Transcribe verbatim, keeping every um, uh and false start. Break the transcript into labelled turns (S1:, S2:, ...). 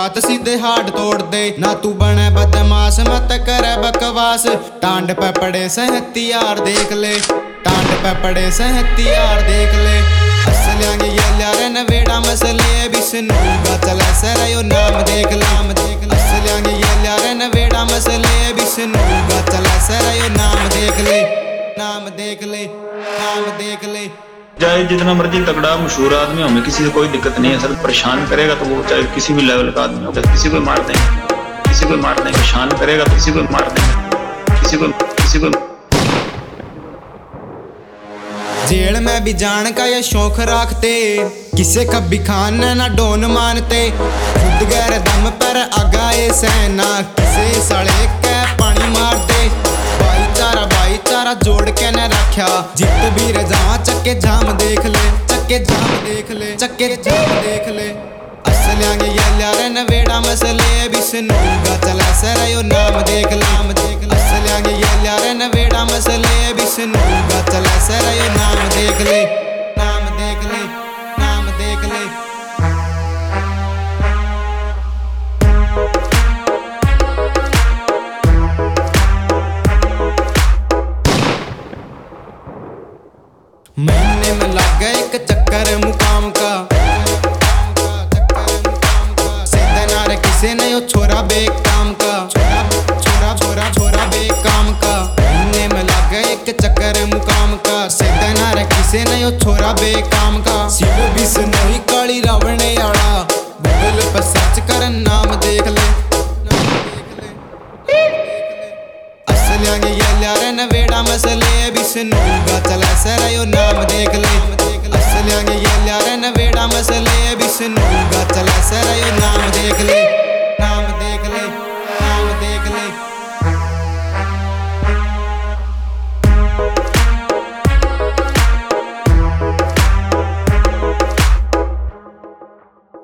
S1: बात सीधे हाड तोड़ दे। ना तू बने बदमाश मत करे बकवास। टांड पे पड़े से हथियार देख ले, टांड पे पड़े से हथियार देख ले। असलियांगे ये ल्यारे नवेड़ा मसले बिसनूगा चला सरायो नाम देख नाम देख ले। असलियांगे ये ल्यारे नवेड़ा मसले बिसनूगा चला सरायो नाम देख ले, नाम देख ले, नाम देख ले।
S2: चाहे जितना मर्जी तगड़ा मशहूर आदमी हो, हमें किसी से कोई दिक्कत नहीं है सर। परेशान करेगा तो वो चाहे किसी भी लेवल का आदमी हो, किसी को मार देंगे, किसी को मार देंगे। परेशान करेगा तो किसी को मार देंगे, किसी को किसी को।
S1: जेल में भी जान का ये शौक रखते, किसे कभी खान ना डोन मानते। खुद गैर दम पर आगाए सेना, किसे सड़े के पानी मारते। भाईचारा भाईचारा जोड़ के न रखा, जित भी रजा चक्के जाम देख ले, चक्के जाम देख ले, चक्के जाम देख ले। असलियांगे ये ल्यारे नवेड़ा मसले बिसनूगा चला सरायो नाम देख नाम देख ले। असलियांगे ये ल्यारे नवेड़ा मसले बिसनूगा चला सरायो नाम देख ले, नाम देख ले, नाम देख ले। महीने में लग गया एक चक्कर मुकाम का, सीधे किसे नहीं हो छोरा बेकाम का, छोरा छोरा छोरा छोरा बेकाम का। महीने में लग गया एक चक्कर मुकाम का, सीधे नारे किसे नहीं हो छोरा बेकाम का। शिव बिसनोई काली रावण आड़ा, गूगल पर सर्च कर नाम देख ले, असलियांगे ये ल्यारे नवेड़ा मसले बिसनूगा चला सरायो नाम देख ले। असलियांगे ये ल्यारे नवेड़ा मसले बिसनूगा चला